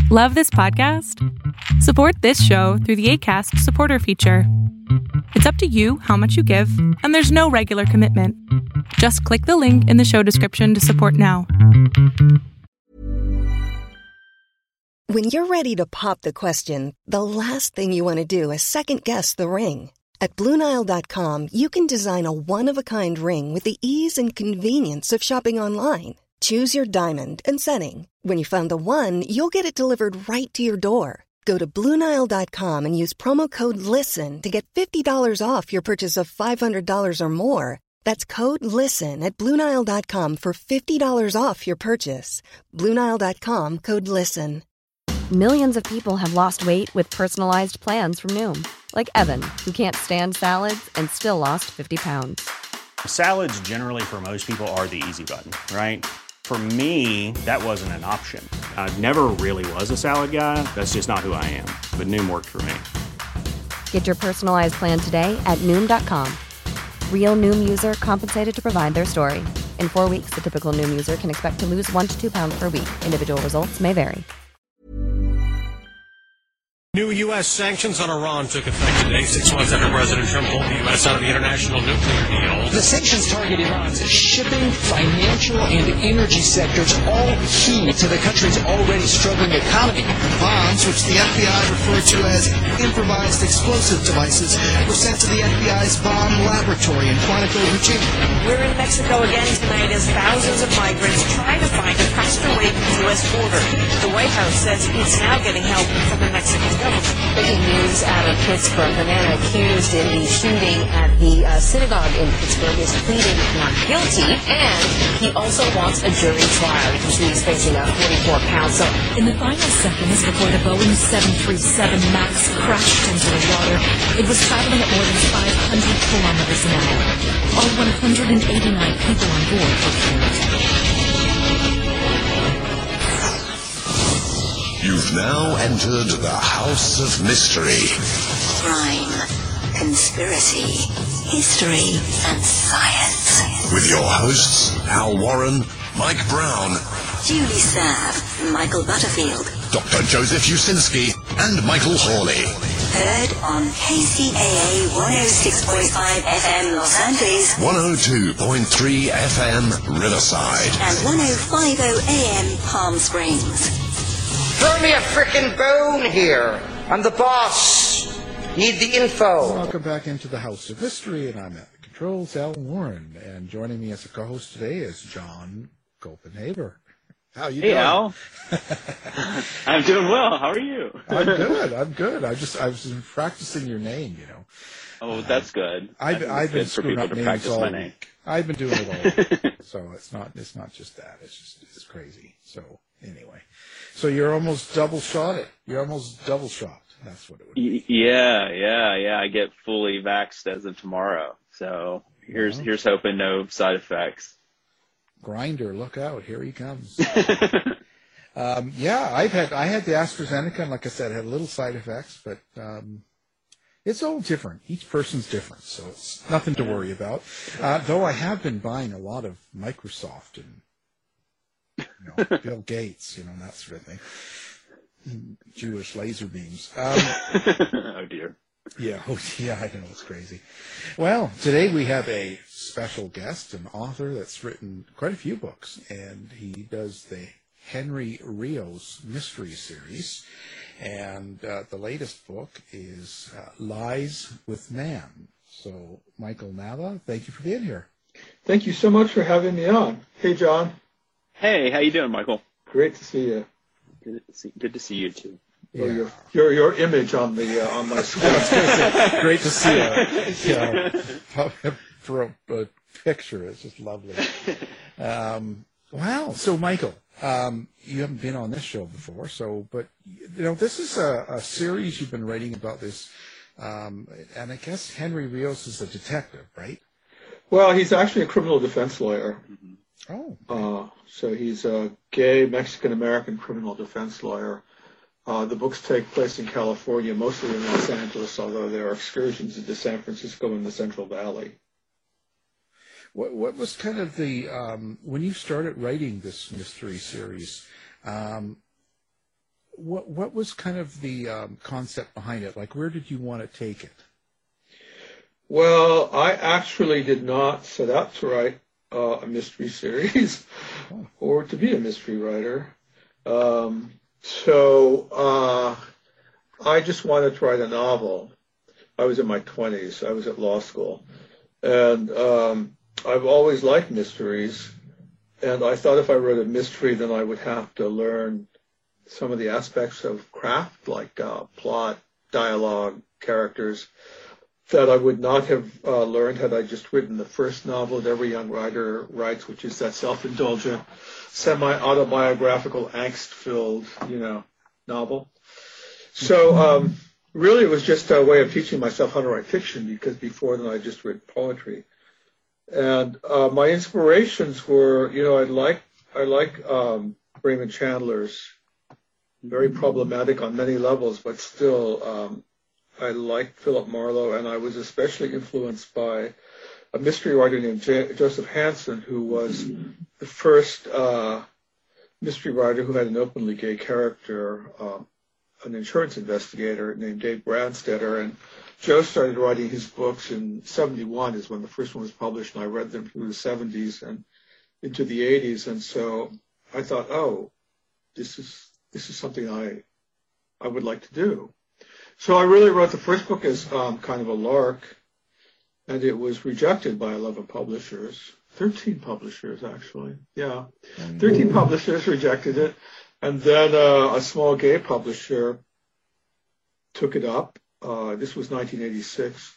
Love this podcast? Support this show through the Acast supporter feature. It's up to you how much you give, and there's no regular commitment. Just click the link in the show description to support now. When you're ready to pop the question, the last thing you want to do is second-guess the ring. At BlueNile.com, you can design a one-of-a-kind ring with the ease and convenience of shopping online. Choose your diamond and setting. When you find the one, you'll get it delivered right to your door. Go to BlueNile.com and use promo code LISTEN to get $50 off your purchase of $500 or more. That's code LISTEN at BlueNile.com for $50 off your purchase. BlueNile.com, code LISTEN. Millions of people have lost weight with personalized plans from Noom. Like Evan, who can't stand salads and still lost 50 pounds. Salads generally for most people are the easy button, right? For me, that wasn't an option. I never really was a salad guy. That's just not who I am. But Noom worked for me. Get your personalized plan today at Noom.com. Real Noom user compensated to provide their story. In 4 weeks, the typical Noom user can expect to lose 1 to 2 pounds per week. Individual results may vary. New U.S. sanctions on Iran took effect today, 6 months after President Trump pulled the U.S. out of the international nuclear deal. The sanctions target Iran's shipping, financial, and energy sectors, all key to the country's already struggling economy. Bombs, which the FBI referred to as improvised explosive devices, were sent to the FBI's bomb laboratory in Quantico, Virginia. We're in Mexico again tonight as thousands of migrants try to find a faster way to the U.S. border. The White House says it's now getting help from the Mexican government. Breaking news out of Pittsburgh. The man accused in the shooting at the synagogue in Pittsburgh is pleading not guilty, and he also wants a jury trial because he's facing a 44 counts. So in the final seconds before the Boeing 737 MAX crashed into the water, it was traveling at more than 500 kilometers an hour. All 189 people on board were killed. You've now entered the House of Mystery. Crime, conspiracy, history, and science. With your hosts, Al Warren, Mike Brown, Julie Sav, Michael Butterfield, Dr. Joseph Usinski, and Michael Hawley. Heard on KCAA 106.5 FM Los Angeles, 102.3 FM Riverside, and 105.0 AM Palm Springs. Throw me a frickin' bone here. I'm the boss. Need the info. Welcome back into the House of History, and I'm at the controls, Al Warren. And joining me as a co-host today is John Copenhaver. How you doing? Hey, Al. I'm doing well. How are you? I'm good. I was practicing your name, you know. Oh, that's good. I've been screwing up names all week. I've been doing it all week. So it's not just that. It's crazy. So anyway. So you're almost double shot. That's what it would be. Yeah. I get fully vaxxed as of tomorrow. So here's hoping no side effects. Grinder, look out! Here he comes. I had the AstraZeneca, and like I said, it had little side effects, but it's all different. Each person's different, so it's nothing to worry about. Though I have been buying a lot of Microsoft and Bill Gates, that sort of thing. Jewish laser beams. Oh dear. Yeah, I know, it's crazy. Well, today we have a special guest, an author that's written quite a few books, and he does the Henry Rios mystery series, and the latest book is Lies with Man. So, Michael Nava, thank you for being here. Thank you so much for having me on. Hey, John. Hey, how you doing, Michael? Great to see you. Good to see you too. Yeah. Your image on my screen. Great to see you. For a picture, it's just lovely. Wow. So, Michael, you haven't been on this show before, but this is a series you've been writing about this, and I guess Henry Rios is a detective, right? Well, he's actually a criminal defense lawyer. Oh. So he's a gay Mexican-American criminal defense lawyer. The books take place in California, mostly in Los Angeles, although there are excursions into San Francisco and the Central Valley. What was kind of the, when you started writing this mystery series, what was kind of the concept behind it? Like, where did you want to take it? Well, I actually did not set out to write a mystery series or to be a mystery writer. So I just wanted to write a novel. I was in my 20s. I was at law school. And I've always liked mysteries. And I thought if I wrote a mystery, then I would have to learn some of the aspects of craft, like plot, dialogue, characters, that I would not have learned had I just written the first novel that every young writer writes, which is that self-indulgent, semi-autobiographical, angst-filled, novel. So really it was just a way of teaching myself how to write fiction, because before then I just read poetry. And my inspirations were, I like Raymond Chandler's, very problematic on many levels, but still I liked Philip Marlowe, and I was especially influenced by a mystery writer named Joseph Hansen, who was the first mystery writer who had an openly gay character, an insurance investigator named Dave Branstetter. And Joe started writing his books in 1971 is when the first one was published, and I read them through the 1970s and into the 1980s. And so I thought, oh, this is something I would like to do. So I really wrote the first book as kind of a lark, and it was rejected by 11 publishers. 13 publishers, actually. Yeah. 13 publishers rejected it. And then a small gay publisher took it up. This was 1986.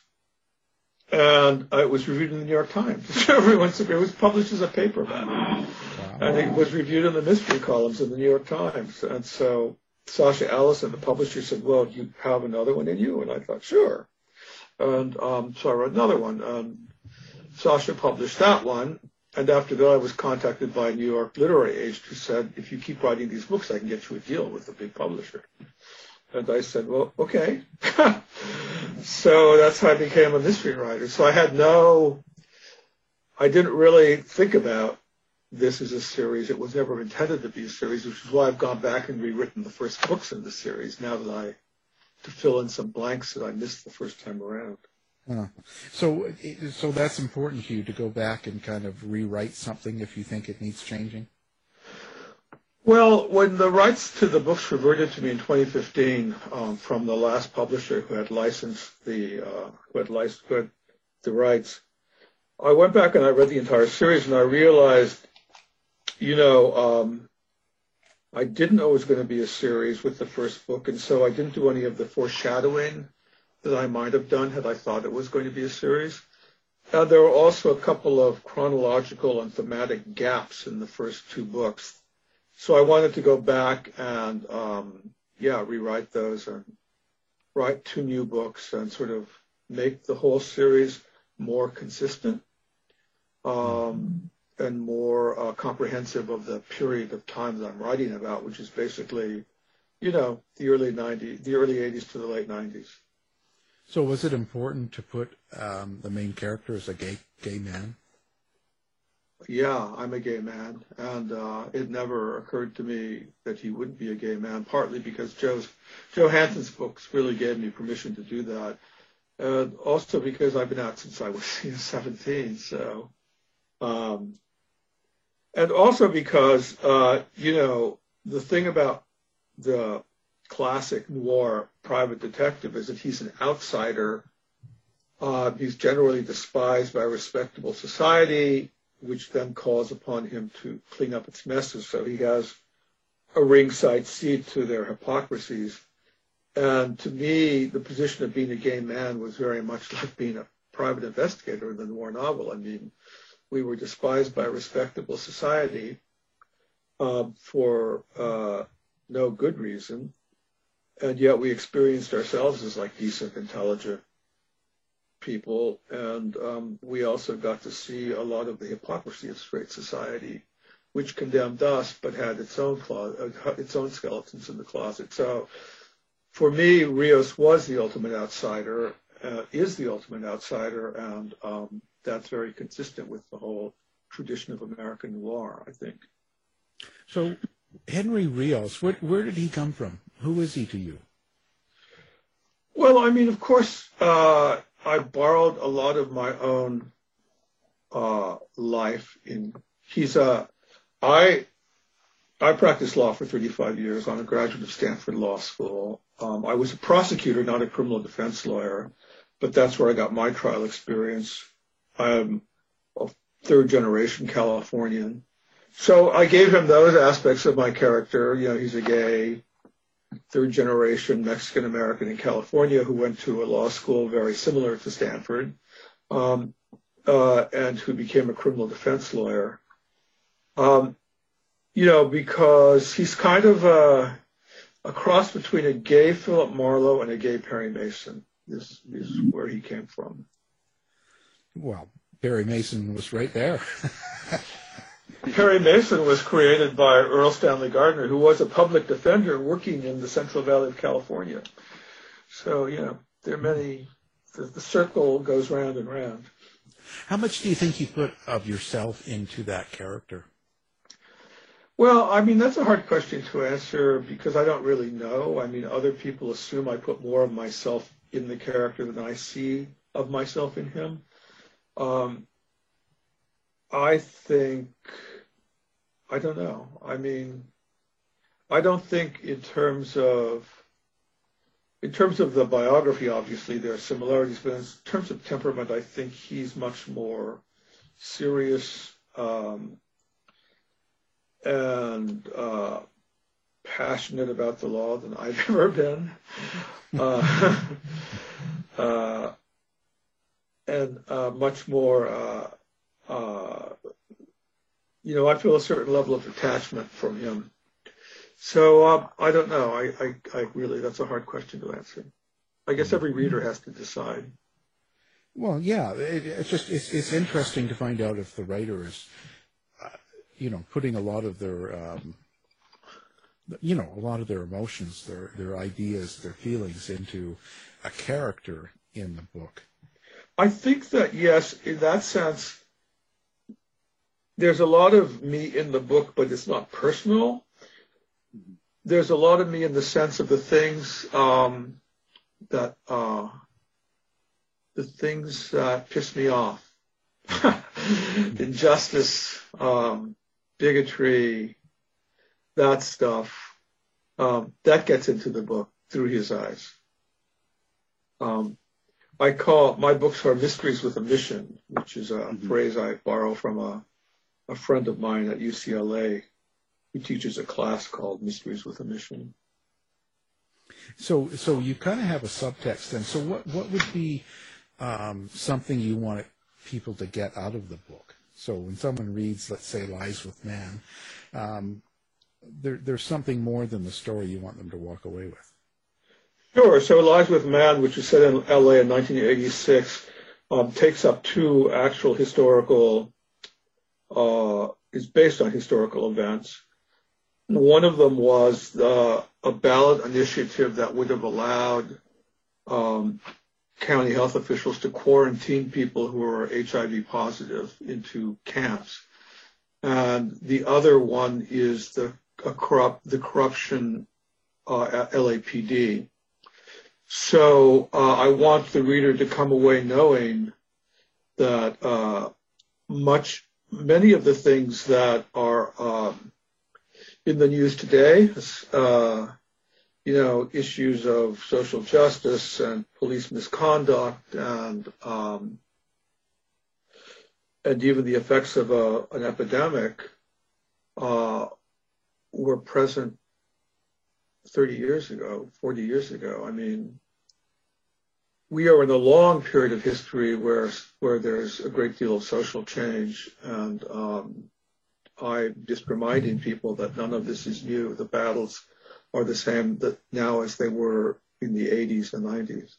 And it was reviewed in the New York Times. It was published as a paperback. Wow. And it was reviewed in the mystery columns in the New York Times. And so Sasha Allison, the publisher, said, well, do you have another one in you? And I thought, sure. And so I wrote another one. Sasha published that one. And after that, I was contacted by a New York literary agent who said, if you keep writing these books, I can get you a deal with a big publisher. And I said, well, okay. So that's how I became a mystery writer. So I didn't really think about this as a series. It was never intended to be a series, which is why I've gone back and rewritten the first books in the series now that to fill in some blanks that I missed the first time around. Huh. So that's important to you to go back and kind of rewrite something if you think it needs changing? Well, when the rights to the books reverted to me in 2015 from the last publisher who had licensed the rights, I went back and I read the entire series, and I realized, I didn't know it was going to be a series with the first book, and so I didn't do any of the foreshadowing that I might have done had I thought it was going to be a series. And there were also a couple of chronological and thematic gaps in the first two books. So I wanted to go back and, rewrite those and write two new books and sort of make the whole series more consistent and more comprehensive of the period of time that I'm writing about, which is basically, the early 80s to the late 90s. So was it important to put the main character as a gay man? Yeah, I'm a gay man, and it never occurred to me that he wouldn't be a gay man, partly because Joe Hansen's books really gave me permission to do that, and also because I've been out since I was 17, so, and also because, the thing about the classic noir private detective is that he's an outsider. He's generally despised by respectable society, which then calls upon him to clean up its messes. So he has a ringside seat to their hypocrisies. And to me, the position of being a gay man was very much like being a private investigator in the noir novel. I mean, we were despised by respectable society for no good reason. And yet we experienced ourselves as like decent, intelligent people, and we also got to see a lot of the hypocrisy of straight society, which condemned us but had its own skeletons in the closet. So for me, Rios was the ultimate outsider, is the ultimate outsider, and that's very consistent with the whole tradition of American noir, I think. So Henry Rios, where did he come from? Who is he to you? Well, I mean, of course, I borrowed a lot of my own life. I practiced law for 35 years. I'm a graduate of Stanford Law School. I was a prosecutor, not a criminal defense lawyer, but that's where I got my trial experience. I'm a third-generation Californian. So I gave him those aspects of my character. You know, he's a gay, third-generation Mexican-American in California who went to a law school very similar to Stanford, and who became a criminal defense lawyer. You know, because he's kind of a cross between a gay Philip Marlowe and a gay Perry Mason. This is where he came from. Well, Perry Mason was right there. Perry Mason was created by Earl Stanley Gardner, who was a public defender working in the Central Valley of California. So, you know, there are many, the circle goes round and round. How much do you think you put of yourself into that character? Well, I mean, that's a hard question to answer because I don't really know. I mean, other people assume I put more of myself in the character than I see of myself in him. I think, I don't know. I mean, I don't think in terms of the biography, obviously there are similarities, but in terms of temperament, I think he's much more serious and passionate about the law than I've ever been. And much more, you know, I feel a certain level of attachment from him. So I don't know. I really, that's a hard question to answer. I guess every reader has to decide. Well, yeah, it's interesting to find out if the writer is, you know, putting a lot of their, you know, a lot of their emotions, their ideas, their feelings into a character in the book. I think that, yes, in that sense, there's a lot of me in the book, but it's not personal. There's a lot of me in the sense of the things that piss me off. Injustice, bigotry, that stuff, that gets into the book through his eyes. I call my books are mysteries with a mission, which is a phrase I borrow from a friend of mine at UCLA who teaches a class called Mysteries with a Mission. So you kind of have a subtext then. So what would be something you want people to get out of the book? So when someone reads, let's say, Lies with Man, there's something more than the story you want them to walk away with. Sure. So Lies with Man, which was set in L.A. in 1986, takes up two actual historical, is based on historical events. One of them was a ballot initiative that would have allowed county health officials to quarantine people who are HIV positive into camps. And the other one is the corruption at LAPD. So I want the reader to come away knowing that many of the things that are in the news today, you know, issues of social justice and police misconduct and even the effects of an epidemic were present 30 years ago, 40 years ago. I mean, we are in a long period of history where there's a great deal of social change, and I'm just reminding people that none of this is new. The battles are the same now as they were in the 80s and 90s.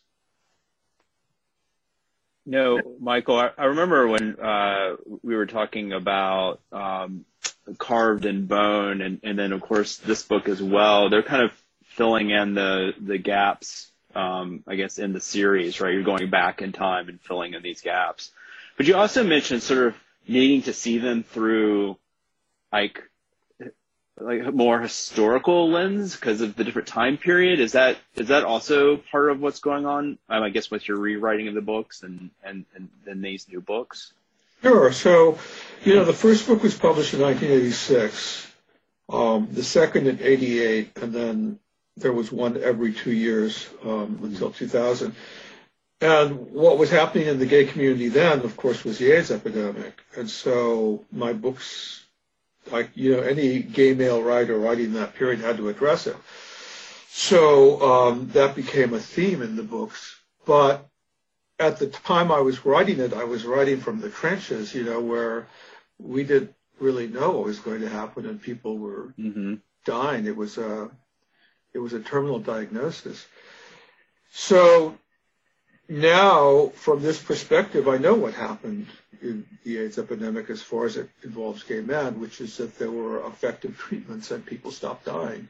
No, Michael, I remember when we were talking about Carved in Bone, and then, of course, this book as well. They're kind of filling in the gaps, I guess, in the series, right? You're going back in time and filling in these gaps. But you also mentioned sort of needing to see them through, like, like more historical lens because of the different time period? Is that also part of what's going on? I guess with your rewriting of the books and then these new books. Sure. So, the first book was published in 1986, the second in 88, and then there was one every 2 years until 2000. And what was happening in the gay community then, of course, was the AIDS epidemic. And so my books, any gay male writer writing in that period had to address it. So that became a theme in the books. But at the time I was writing it, I was writing from the trenches, where we didn't really know what was going to happen and people were dying. It was a terminal diagnosis. So now, from this perspective, I know what happened in the AIDS epidemic as far as it involves gay men, which is that there were effective treatments and people stopped dying.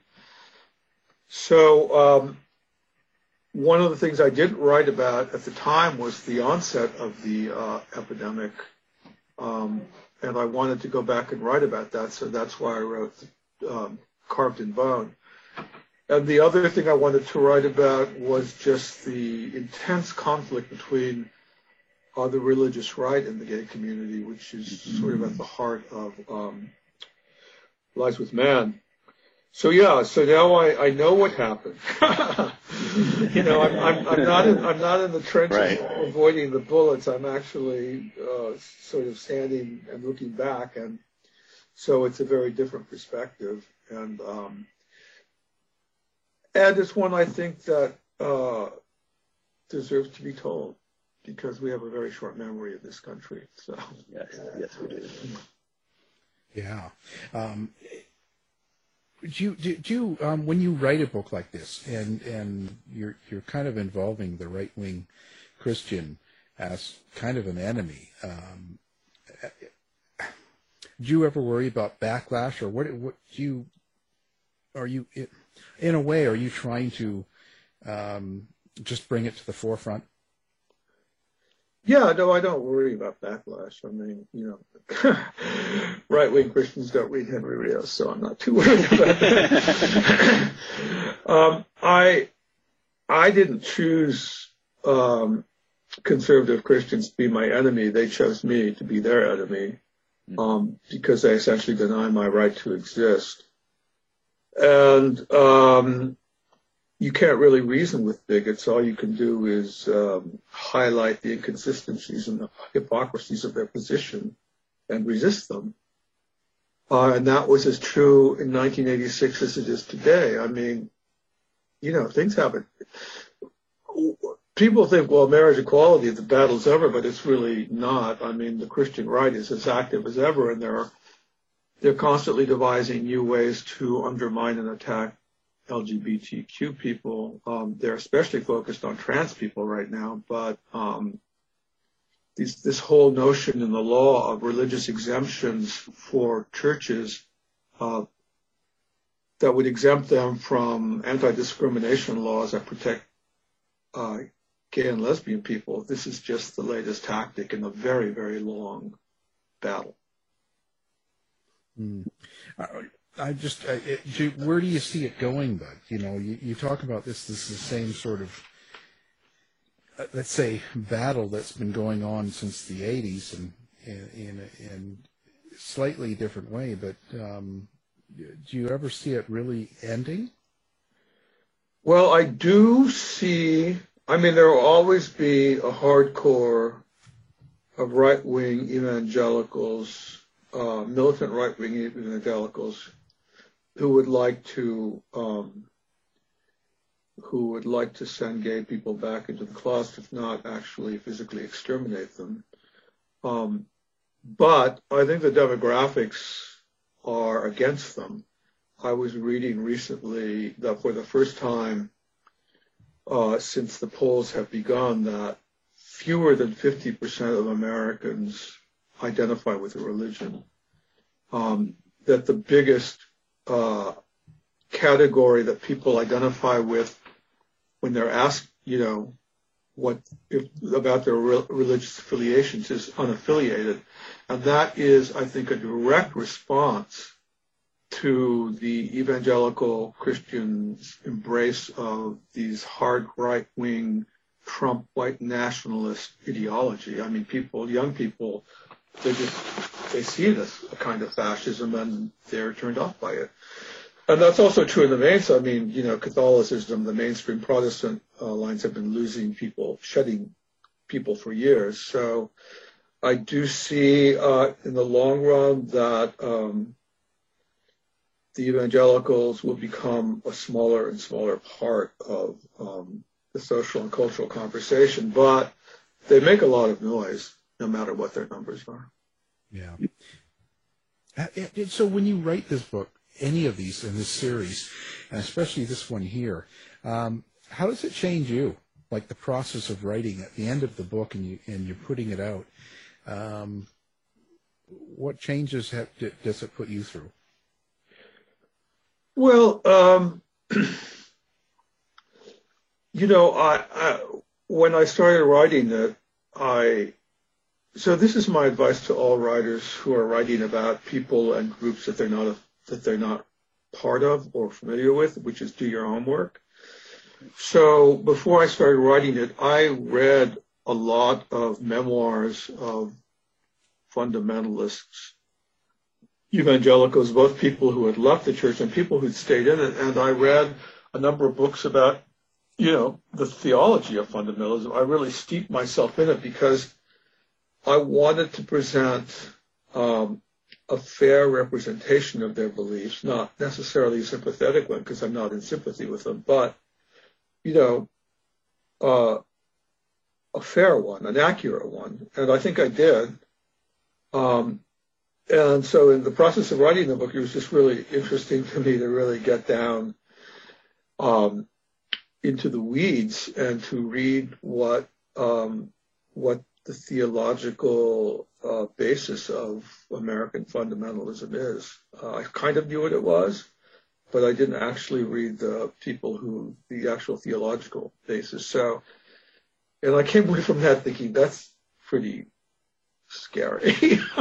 So one of the things I didn't write about at the time was the onset of the epidemic, and I wanted to go back and write about that, so that's why I wrote Carved in Bone. And the other thing I wanted to write about was just the intense conflict between the religious right and the gay community, which is sort of at the heart of Lies with Man. So now I know what happened. I'm not in the trenches avoiding the bullets. I'm actually sort of standing and looking back, and so it's a very different perspective. And it's one I think that deserves to be told because we have a very short memory in this country. So yes, we do. Yeah. Do you when you write a book like this and you're kind of involving the right-wing Christian as kind of an enemy, do you ever worry about backlash, or are you in a way, are you trying to just bring it to the forefront? Yeah, no, I don't worry about backlash. I mean, right-wing Christians don't read Henry Rios, so I'm not too worried about that. I didn't choose conservative Christians to be my enemy. They chose me to be their enemy because they essentially deny my right to exist. And you can't really reason with bigots. All you can do is highlight the inconsistencies and the hypocrisies of their position and resist them. And that was as true in 1986 as it is today. I mean, things happen. People think, well, marriage equality, the battle's over, but it's really not. I mean, the Christian right is as active as ever, and they're constantly devising new ways to undermine and attack LGBTQ people. They're especially focused on trans people right now, but this whole notion in the law of religious exemptions for churches that would exempt them from anti-discrimination laws that protect gay and lesbian people, this is just the latest tactic in a very, very long battle. Where do you see it going, Bud? You talk about this is the same sort of, let's say, battle that's been going on since the 80s and in a slightly different way, but do you ever see it really ending? Well, I do see, there will always be a hardcore of right-wing evangelicals, militant right-wing evangelicals who would like to send gay people back into the closet, if not actually physically exterminate them. But I think the demographics are against them. I was reading recently that for the first time since the polls have begun, that fewer than 50% of Americans identify with a religion. That the biggest category that people identify with when they're asked, about their religious affiliations is unaffiliated. And that is, I think, a direct response to the evangelical Christians' embrace of these hard right-wing Trump white nationalist ideology. I mean, young people, they see this kind of fascism and they're turned off by it. And that's also true in the mainstream. I mean, Catholicism, the mainstream Protestant lines have been shedding people for years. So I do see in the long run that the evangelicals will become a smaller and smaller part of the social and cultural conversation, but they make a lot of noise no matter what their numbers are. Yeah. So when you write this book, any of these in this series, and especially this one here, how does it change you? Like the process of writing at the end of the book and you're putting it out. What changes does it put you through? Well, when I started writing it, so this is my advice to all writers who are writing about people and groups that they're not part of or familiar with, which is do your homework. So before I started writing it, I read a lot of memoirs of fundamentalists, evangelicals, both people who had left the church and people who'd stayed in it. And I read a number of books about, the theology of fundamentalism. I really steeped myself in it because I wanted to present a fair representation of their beliefs, not necessarily a sympathetic one because I'm not in sympathy with them, but, a fair one, an accurate one. And I think I did. And so in the process of writing the book, it was just really interesting to me to really get down into the weeds and to read what the theological basis of American fundamentalism is. I kind of knew what it was, but I didn't actually read the actual theological basis. So, and I came away from that thinking that's pretty scary.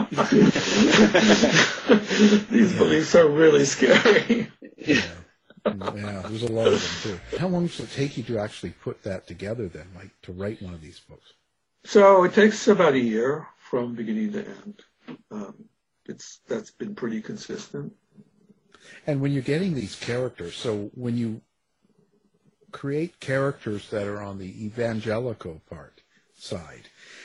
These beliefs are really scary. Yeah, there's a lot of them too. How long does it take you to actually put that together then, like to write one of these books? So it takes about a year from beginning to end. That's been pretty consistent. And when you're getting these characters, so when you create characters that are on the evangelical side,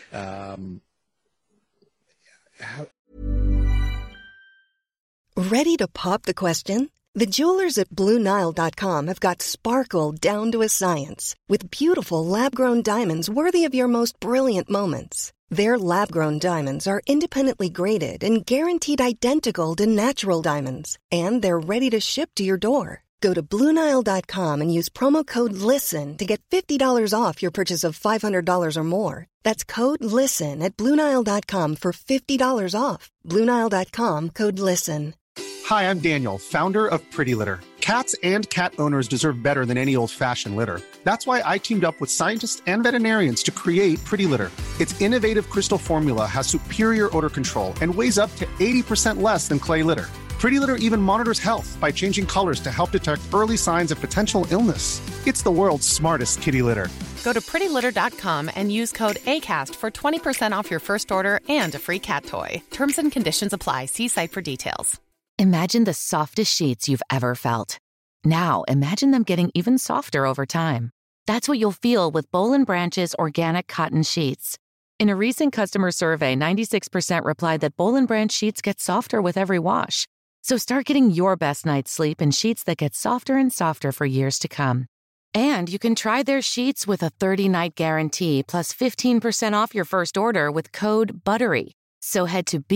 Ready to pop the question? The jewelers at BlueNile.com have got sparkle down to a science with beautiful lab-grown diamonds worthy of your most brilliant moments. Their lab-grown diamonds are independently graded and guaranteed identical to natural diamonds, and they're ready to ship to your door. Go to BlueNile.com and use promo code LISTEN to get $50 off your purchase of $500 or more. That's code LISTEN at BlueNile.com for $50 off. BlueNile.com, code LISTEN. Hi, I'm Daniel, founder of Pretty Litter. Cats and cat owners deserve better than any old-fashioned litter. That's why I teamed up with scientists and veterinarians to create Pretty Litter. Its innovative crystal formula has superior odor control and weighs up to 80% less than clay litter. Pretty Litter even monitors health by changing colors to help detect early signs of potential illness. It's the world's smartest kitty litter. Go to prettylitter.com and use code ACAST for 20% off your first order and a free cat toy. Terms and conditions apply. See site for details. Imagine the softest sheets you've ever felt. Now, imagine them getting even softer over time. That's what you'll feel with Boll & Branch's organic cotton sheets. In a recent customer survey, 96% replied that Boll & Branch sheets get softer with every wash. So start getting your best night's sleep in sheets that get softer and softer for years to come. And you can try their sheets with a 30-night guarantee plus 15% off your first order with code BUTTERY. So head to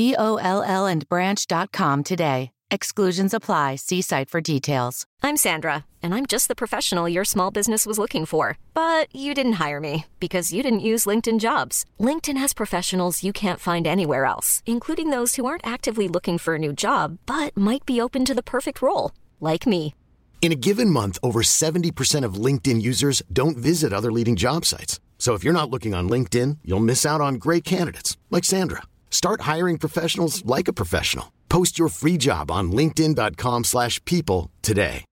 BOLLandbranch.com today. Exclusions apply. See site for details. I'm Sandra, and I'm just the professional your small business was looking for. But you didn't hire me because you didn't use LinkedIn Jobs. LinkedIn has professionals you can't find anywhere else, including those who aren't actively looking for a new job, but might be open to the perfect role, like me. In a given month, over 70% of LinkedIn users don't visit other leading job sites. So if you're not looking on LinkedIn, you'll miss out on great candidates like Sandra. Start hiring professionals like a professional. Post your free job on linkedin.com/people today.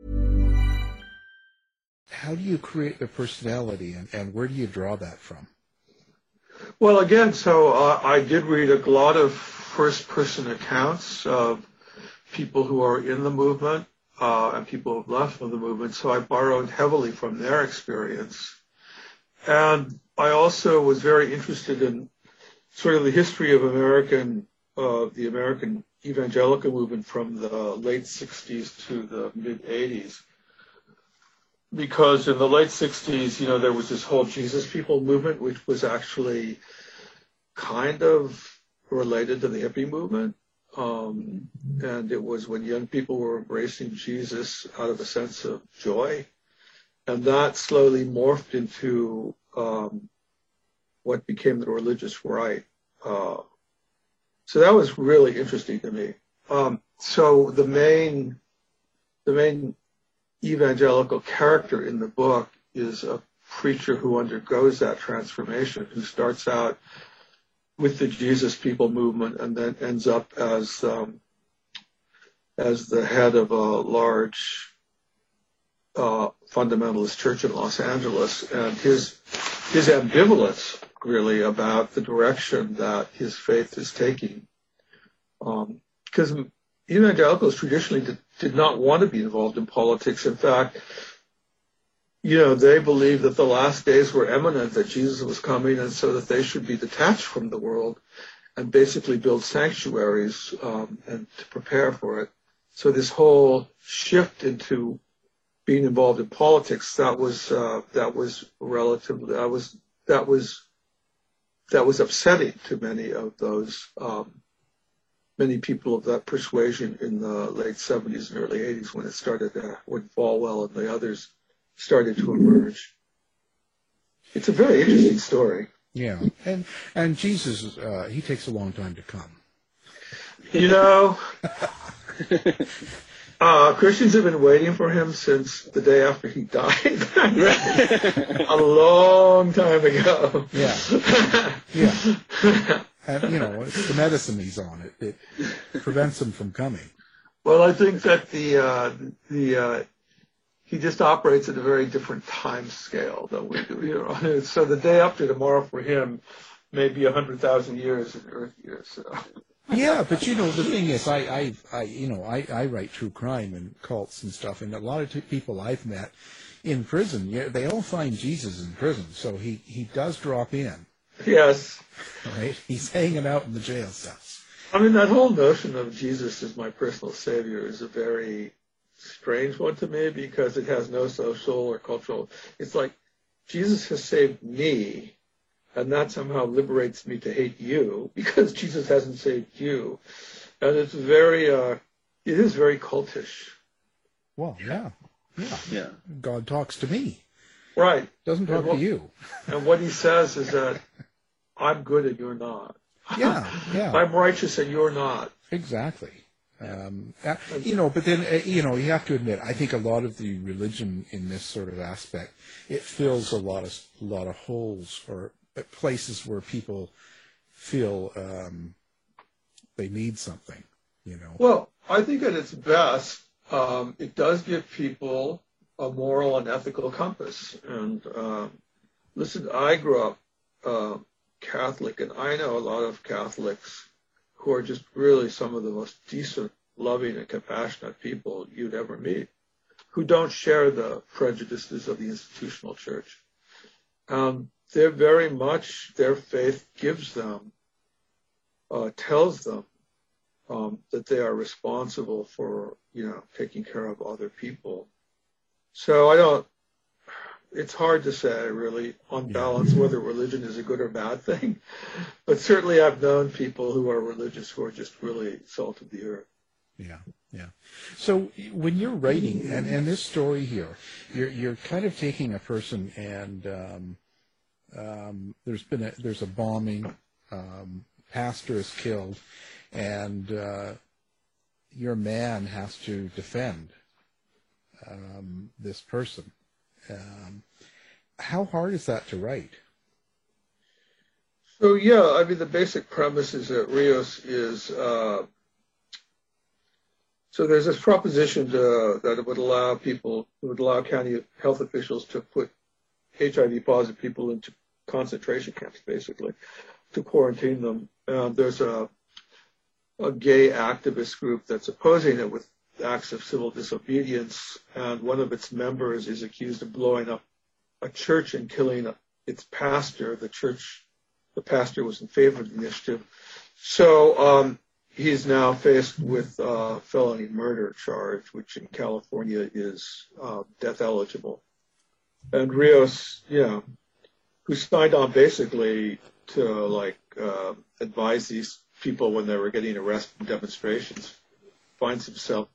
How do you create the personality, and where do you draw that from? Well, again, so I did read a lot of first-person accounts of people who are in the movement and people who have left from the movement, so I borrowed heavily from their experience. And I also was very interested in sort of the history of the American evangelical movement from the late 60s to the mid-80s. Because in the late 60s, there was this whole Jesus People movement, which was actually kind of related to the hippie movement. And it was when young people were embracing Jesus out of a sense of joy. And that slowly morphed into what became the religious right. So that was really interesting to me. So the main evangelical character in the book is a preacher who undergoes that transformation, who starts out with the Jesus People movement and then ends up as the head of a large fundamentalist church in Los Angeles, and his ambivalence really about the direction that his faith is taking, because evangelicals traditionally did not want to be involved in politics. In fact, they believed that the last days were imminent, that Jesus was coming, and so that they should be detached from the world and basically build sanctuaries and to prepare for it. So this whole shift into being involved in politics, that was upsetting to many of those many people of that persuasion in the late 70s and early 80s when Falwell and the others started to emerge. It's a very interesting story. Yeah, and Jesus, he takes a long time to come. Christians have been waiting for him since the day after he died. A long time ago. Yeah. And, it's the medicine he's on. It prevents him from coming. Well, I think that he just operates at a very different time scale than we do here on Earth. So the day after tomorrow for him may be 100,000 years in Earth years. So. Yeah, but the thing is, I write true crime and cults and stuff, and a lot of people I've met in prison, they all find Jesus in prison, so he does drop in. Yes. Right? He's hanging out in the jail cells. I mean, that whole notion of Jesus as my personal savior is a very strange one to me, because it has no social or cultural. It's like Jesus has saved me, and that somehow liberates me to hate you because Jesus hasn't saved you. And it is very cultish. Well, yeah. God talks to me. Right. Doesn't talk to you. And what he says is that I'm good and you're not. Yeah. I'm righteous and you're not. Exactly. But then, you have to admit, I think a lot of the religion in this sort of aspect, it fills a lot of holes or places where people feel they need something, Well, I think at its best, it does give people a moral and ethical compass. And listen, I grew up Catholic, and I know a lot of Catholics who are just really some of the most decent, loving, and compassionate people you'd ever meet, who don't share the prejudices of the institutional church. They're very much, their faith gives them, tells them that they are responsible for, taking care of other people. So it's hard to say really on balance whether religion is a good or bad thing, but certainly I've known people who are religious who are just really salt of the earth. Yeah. So when you're writing, and this story here, you're kind of taking a person and there's a bombing, pastor is killed, and your man has to defend this person. How hard is that to write? So the basic premise is that Rios is So there's this proposition that it would allow county health officials to put HIV positive people into concentration camps, basically, to quarantine them. There's a gay activist group that's opposing it with acts of civil disobedience, and one of its members is accused of blowing up a church and killing its pastor. The pastor was in favor of the initiative. So he's now faced with a felony murder charge, which in California is death eligible. And Rios, who signed on basically to advise these people when they were getting arrested in demonstrations, finds himself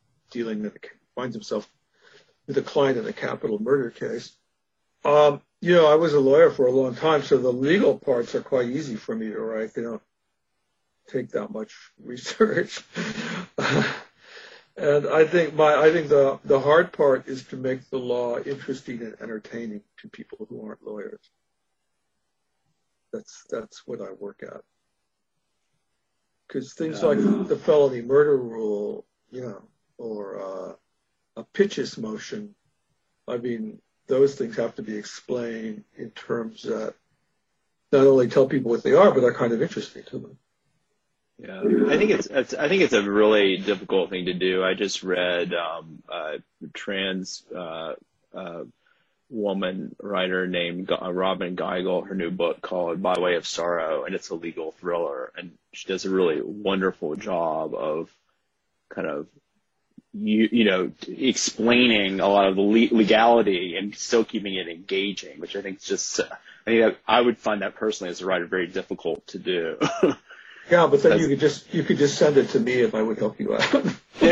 with a client in a capital murder case. I was a lawyer for a long time, so the legal parts are quite easy for me to write. They don't take that much research. And I think the hard part is to make the law interesting and entertaining to people who aren't lawyers. That's what I work at. Because things like the felony murder rule, or a pitches motion, I mean, those things have to be explained in terms that not only tell people what they are, but are kind of interesting to them. Yeah, I think it's a really difficult thing to do. I just read a trans woman writer named Robin Geigel, her new book called By Way of Sorrow, and it's a legal thriller, and she does a really wonderful job of kind of explaining a lot of the legality and still keeping it engaging, which I think is just I would find that personally as a writer very difficult to do. Yeah, but then you could just send it to me and I would help you out.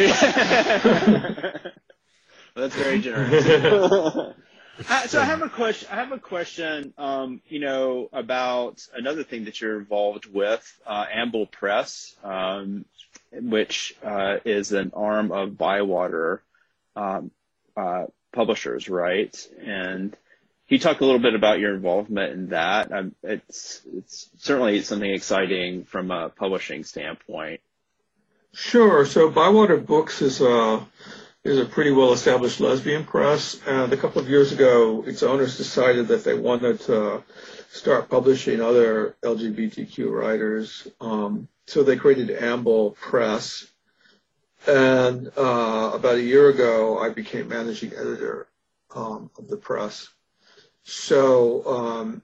That's very generous. So I have a question. About another thing that you're involved with, Amble Press, which is an arm of Bywater Publishers, right? And can you talk a little bit about your involvement in that? It's certainly something exciting from a publishing standpoint. Sure. So Bywater Books is a pretty well-established lesbian press, and a couple of years ago, its owners decided that they wanted to start publishing other LGBTQ writers. So they created Amble Press, and about a year ago, I became managing editor of the press. So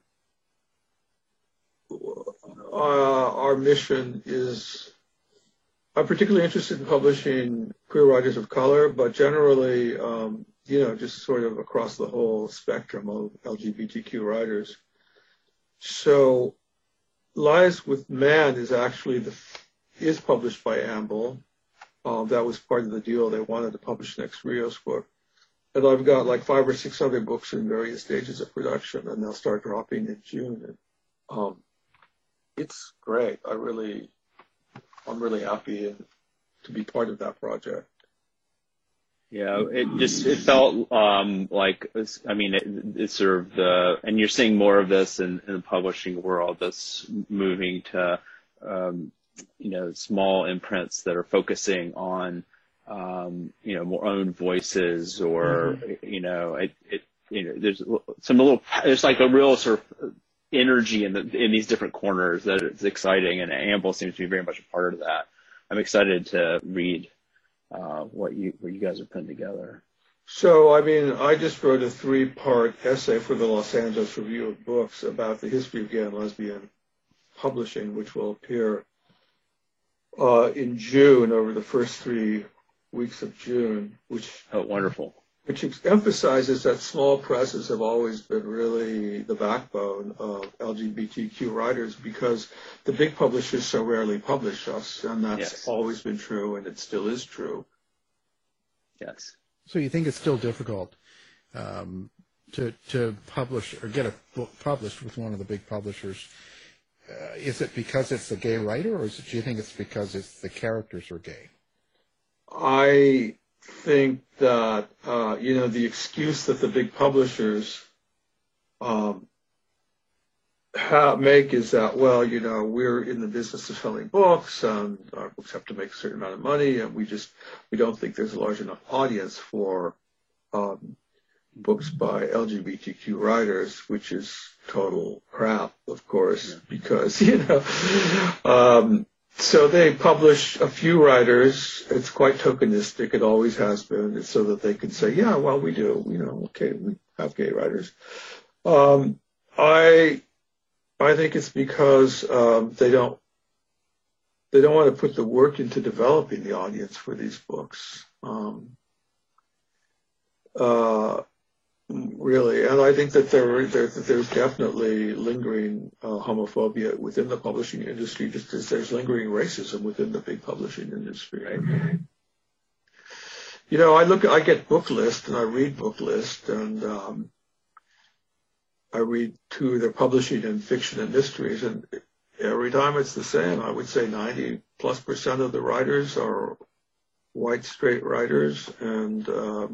our mission is, I'm particularly interested in publishing queer writers of color, but generally, just sort of across the whole spectrum of LGBTQ writers. So Lies with Man is actually is published by Amble. That was part of the deal. They wanted to publish next Rios book. And I've got like 5 or 6 other books in various stages of production, and they'll start dropping in June. And it's great. I'm really happy to be part of that project. Yeah, it felt it's sort of and you're seeing more of this in the publishing world, that's moving to, small imprints that are focusing on, more own voices, or, there's like a real sort of energy in these different corners that it's exciting, and Amble seems to be very much a part of that. I'm excited to read what you guys are putting together. So, I just wrote a 3-part essay for the Los Angeles Review of Books about the history of gay and lesbian publishing, which will appear in June, over the first 3 weeks of June. Wonderful. Which emphasizes that small presses have always been really the backbone of LGBTQ writers, because the big publishers so rarely publish us, and that's always been true, and it still is true. Yes. So you think it's still difficult to publish or get a book published with one of the big publishers? Is it because it's a gay writer, or do you think it's because the characters are gay? I think that, the excuse that the big publishers make is that, well, we're in the business of selling books, and our books have to make a certain amount of money, and we don't think there's a large enough audience for books by LGBTQ writers, which is total crap, of course, because, so they publish a few writers. It's quite tokenistic. It always has been. It's so that they can say, yeah, well, we do, okay, we have gay writers. I think it's because they don't want to put the work into developing the audience for these books, really. And I think that there's definitely lingering homophobia within the publishing industry, just as there's lingering racism within the big publishing industry. Right? I get book list and I read book list, and I read too their publishing and fiction and mysteries, and every time it's the same. I would say 90+% of the writers are white straight writers, and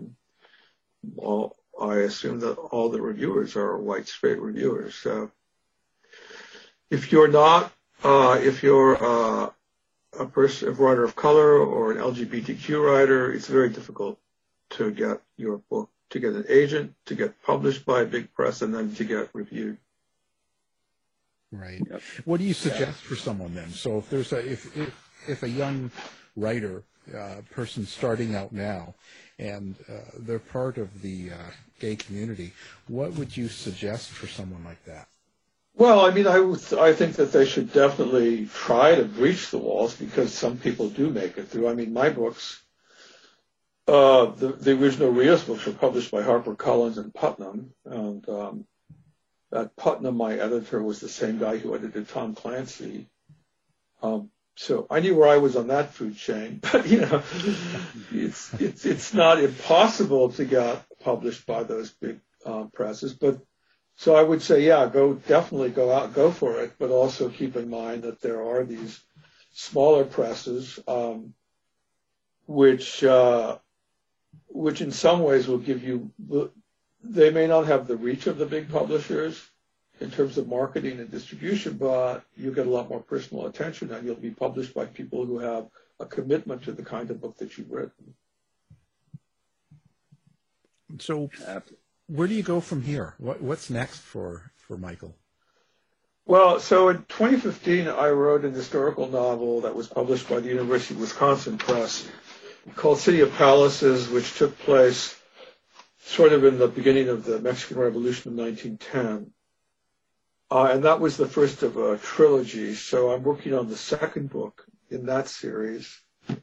I assume that all the reviewers are white straight reviewers. So if you're not, if you're a writer of color or an LGBTQ writer, it's very difficult to get your book, to get an agent, to get published by a big press, and then to get reviewed. Right. Yep. What do you suggest for someone then? So if there's if a young writer, person starting out now, and they're part of the gay community, what would you suggest for someone like that? Well, I think that they should definitely try to breach the walls, because some people do make it through. My books, the original Rios books were published by HarperCollins and Putnam, and at Putnam, my editor was the same guy who edited Tom Clancy. So I knew where I was on that food chain, but it's not impossible to get published by those big presses. But so I would say, yeah, definitely go out, go for it, but also keep in mind that there are these smaller presses, which in some ways will give you. They may not have the reach of the big publishers in terms of marketing and distribution, but you get a lot more personal attention, and you'll be published by people who have a commitment to the kind of book that you've written. So where do you go from here? What's next for Michael? Well, so in 2015, I wrote an historical novel that was published by the University of Wisconsin Press called City of Palaces, which took place sort of in the beginning of the Mexican Revolution of 1910. And that was the first of a trilogy. So I'm working on the second book in that series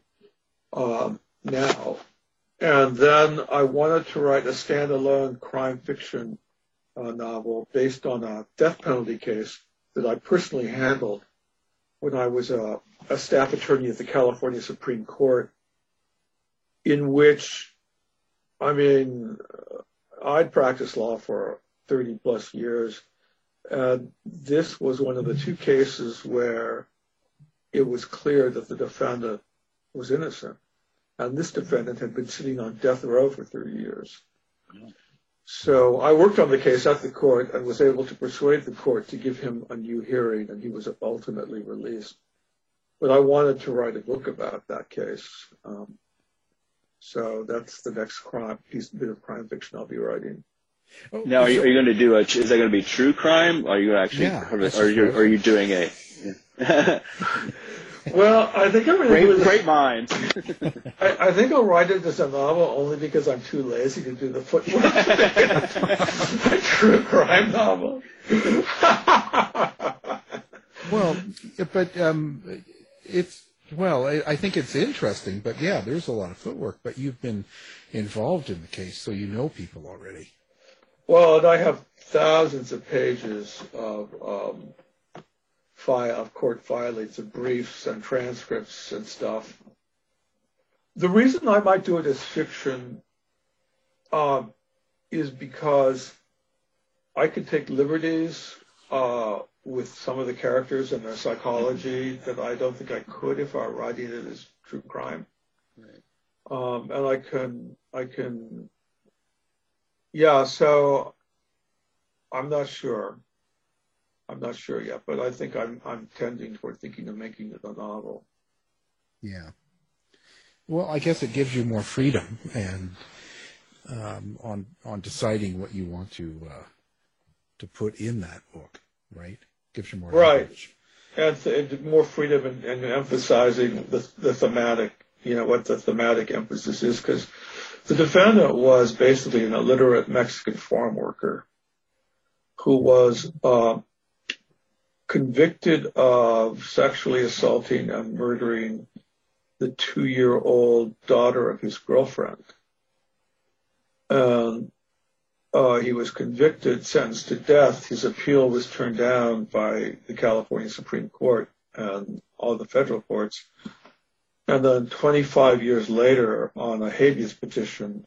now. And then I wanted to write a standalone crime fiction novel based on a death penalty case that I personally handled when I was a staff attorney at the California Supreme Court, in which, I'd practiced law for 30 plus years. And this was one of the two cases where it was clear that the defendant was innocent. And this defendant had been sitting on death row for 30 years. So I worked on the case at the court and was able to persuade the court to give him a new hearing, and he was ultimately released. But I wanted to write a book about that case. So that's the next bit of crime fiction I'll be writing. Now, are you going to do is that going to be true crime? Or are you actually, are you doing a? Yeah. Well, I think I'm going to do it. Great minds. I think I'll write it as a novel only because I'm too lazy to do the footwork. A true crime novel. Well, but I think it's interesting. But yeah, there's a lot of footwork. But you've been involved in the case, so you know people already. Well, and I have thousands of pages of court filings and briefs and transcripts and stuff. The reason I might do it as fiction is because I could take liberties with some of the characters and their psychology that I don't think I could if I were writing it as true crime. Right. And I can. Yeah, so I'm not sure. I'm not sure yet, but I think I'm tending toward thinking of making it a novel. Yeah. Well, I guess it gives you more freedom and on deciding what you want to put in that book, right? Gives you more right, and more freedom and emphasizing the thematic, what the thematic emphasis is, because the defendant was basically an illiterate Mexican farm worker who was convicted of sexually assaulting and murdering the 2-year-old daughter of his girlfriend. And he was convicted, sentenced to death. His appeal was turned down by the California Supreme Court and all the federal courts. And then 25 years later, on a habeas petition,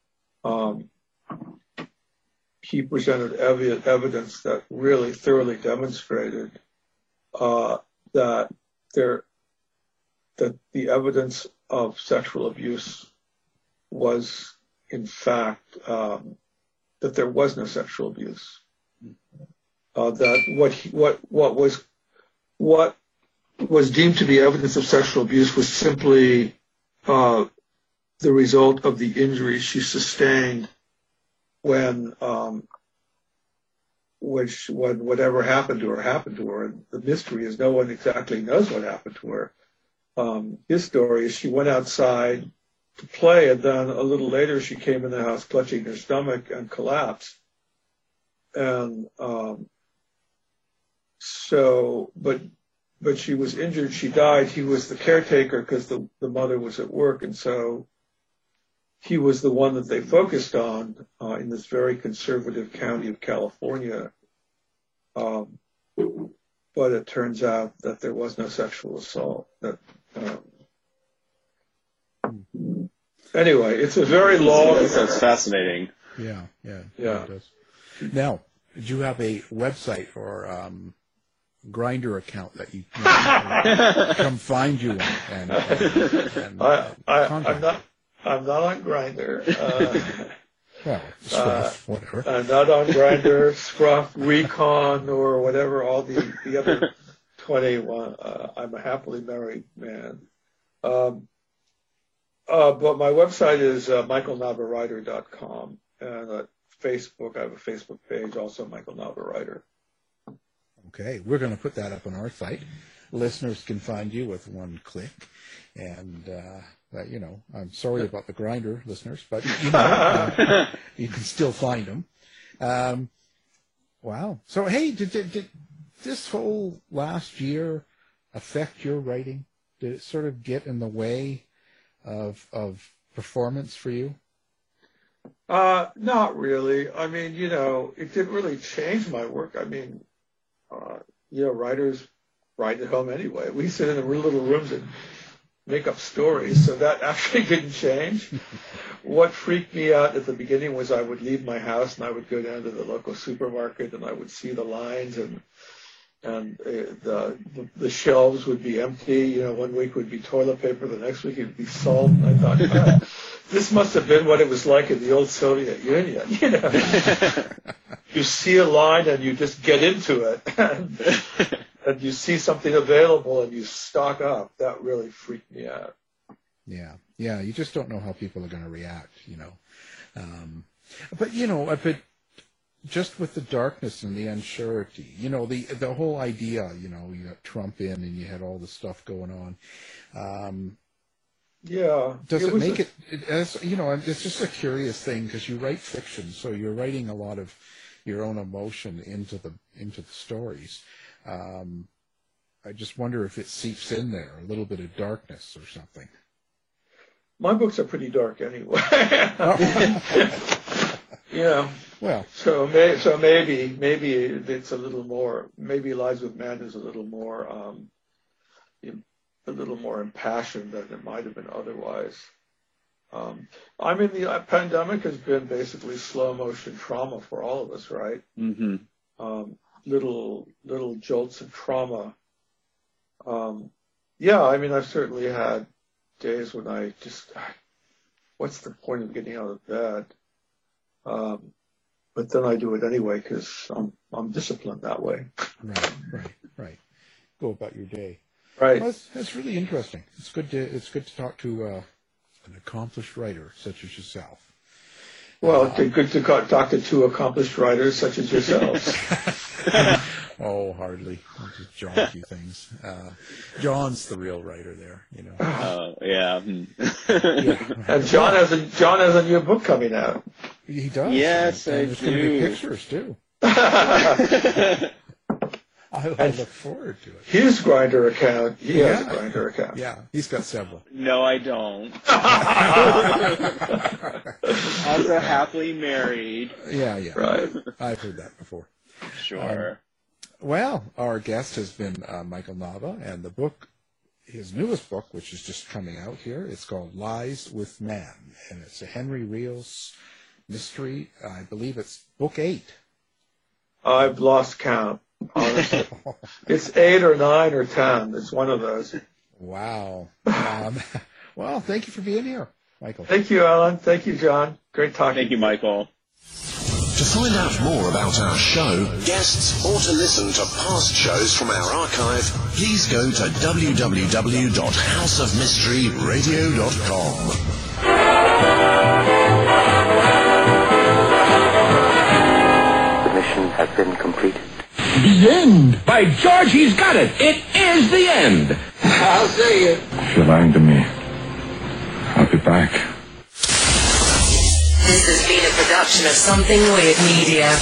he presented evidence that really thoroughly demonstrated that the evidence of sexual abuse was, in fact, that there was no sexual abuse. That what was deemed to be evidence of sexual abuse was simply the result of the injuries she sustained when whatever happened to her. And the mystery is no one exactly knows what happened to her. His story is she went outside to play, and then a little later she came in the house clutching her stomach and collapsed. And but she was injured. She died. He was the caretaker because the mother was at work, and so he was the one that they focused on in this very conservative county of California. But it turns out that there was no sexual assault. Anyway, it's a very long. That's fascinating. Yeah. It does. Now, did you have a website or Grindr account that you can come find you on? I'm not on Grindr. Well, Scruff, whatever. I'm not on Grindr, Scruff, Recon, or whatever, all the other 21. I'm a happily married man. But my website is michaelnavawriter.com. And at Facebook, I have a Facebook page, also Michael Nava Writer. Okay, we're going to put that up on our site. Listeners can find you with one click. And, I'm sorry about the Grindr, listeners, but, you can still find them. Wow. So, hey, did this whole last year affect your writing? Did it sort of get in the way of performance for you? Not really. I mean, it didn't really change my work. I mean, writers write at home anyway. We sit in the little rooms and make up stories, so that actually didn't change. What freaked me out at the beginning was I would leave my house and I would go down to the local supermarket and I would see the lines and the shelves would be empty. 1 week would be toilet paper, the next week it would be salt. And I thought, this must have been what it was like in the old Soviet Union. You see a line and you just get into it, and you see something available and you stock up. That really freaked me out. Yeah, you just don't know how people are going to react, But just with the darkness and the unsurety, the whole idea, you got Trump in and you had all this stuff going on. Does it make it's just a curious thing because you write fiction, so you're writing a lot of your own emotion into the stories. I just wonder if it seeps in there, a little bit of darkness or something. My books are pretty dark anyway. Well, so maybe it's a little more. Maybe Lies with Man is a little more impassioned than it might have been otherwise. The pandemic has been basically slow motion trauma for all of us, right? Mm-hmm. Little jolts of trauma. I've certainly had days when I just, what's the point of getting out of bed? But but then I do it anyway because I'm disciplined that way. Right. Go about your day. Right. Well, that's really interesting. It's good to talk to an accomplished writer such as yourself. Well, it's good to talk to two accomplished writers such as yourselves. Oh, hardly. I'll just jonky things. John's the real writer there, you know. Yeah. And John has a new book coming out. He does. Yes, and I there's do. going to be pictures too. I look forward to it. His Grindr account. He has a Grindr account. Yeah, he's got several. No, I don't. Also happily married. Yeah. Right. I've heard that before. Sure. Well, our guest has been Michael Nava, and the book, his newest book, which is just coming out here, it's called Lies with Man, and it's a Henry Rios mystery. I believe it's book 8. I've lost count, honestly. It's 8 or 9 or 10. It's one of those. Wow. Well, thank you for being here, Michael. Thank you, Alan. Thank you, John. Great talking. Thank you, Michael. To find out more about our show, guests, or to listen to past shows from our archive, please go to www.houseofmysteryradio.com. The mission has been completed. The end! By George, he's got it! It is the end! I'll say it. If you're lying to me, I'll be back. This has been a production of Something Weird Media.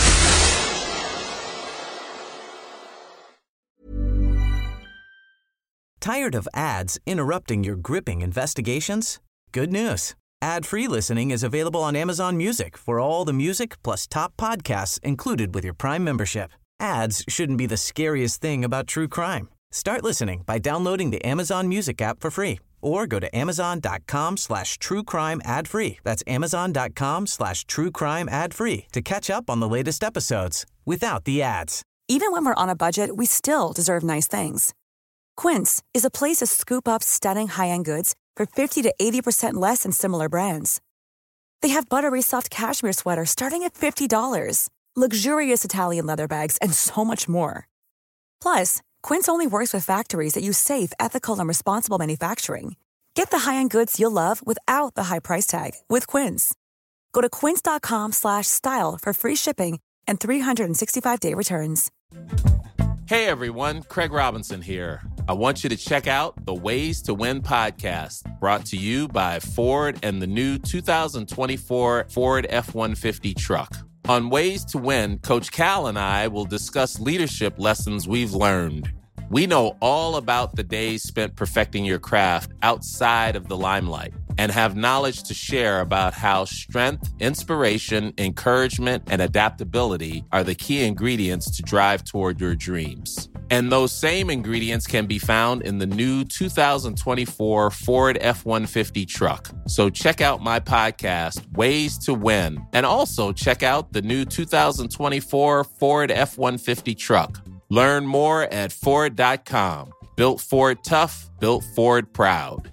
Tired of ads interrupting your gripping investigations? Good news. Ad-free listening is available on Amazon Music for all the music plus top podcasts included with your Prime membership. Ads shouldn't be the scariest thing about true crime. Start listening by downloading the Amazon Music app for free or go to amazon.com/truecrime ad-free. That's amazon.com/truecrime ad-free to catch up on the latest episodes without the ads. Even when we're on a budget, we still deserve nice things. Quince is a place to scoop up stunning high-end goods for 50 to 80% less than similar brands. They have buttery soft cashmere sweaters starting at $50, luxurious Italian leather bags, and so much more. Plus, Quince only works with factories that use safe, ethical, and responsible manufacturing. Get the high-end goods you'll love without the high price tag with Quince. Go to quince.com/style for free shipping and 365-day returns. Hey everyone, Craig Robinson here. I want you to check out the Ways to Win podcast, brought to you by Ford and the new 2024 Ford F-150 truck. On Ways to Win, Coach Cal and I will discuss leadership lessons we've learned. We know all about the days spent perfecting your craft outside of the limelight and have knowledge to share about how strength, inspiration, encouragement, and adaptability are the key ingredients to drive toward your dreams. And those same ingredients can be found in the new 2024 Ford F-150 truck. So check out my podcast, Ways to Win, and also check out the new 2024 Ford F-150 truck. Learn more at Ford.com. Built Ford tough, built Ford proud.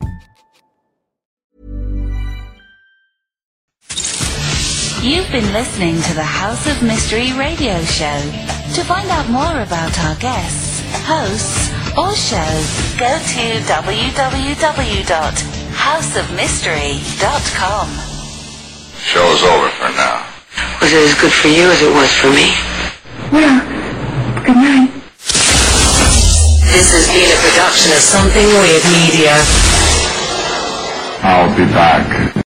You've been listening to the House of Mystery radio show. To find out more about our guests, hosts, or shows, go to www.houseofmystery.com. Show's over for now. Was it as good for you as it was for me? Well, good night. This has been a production of Something Weird Media. I'll be back.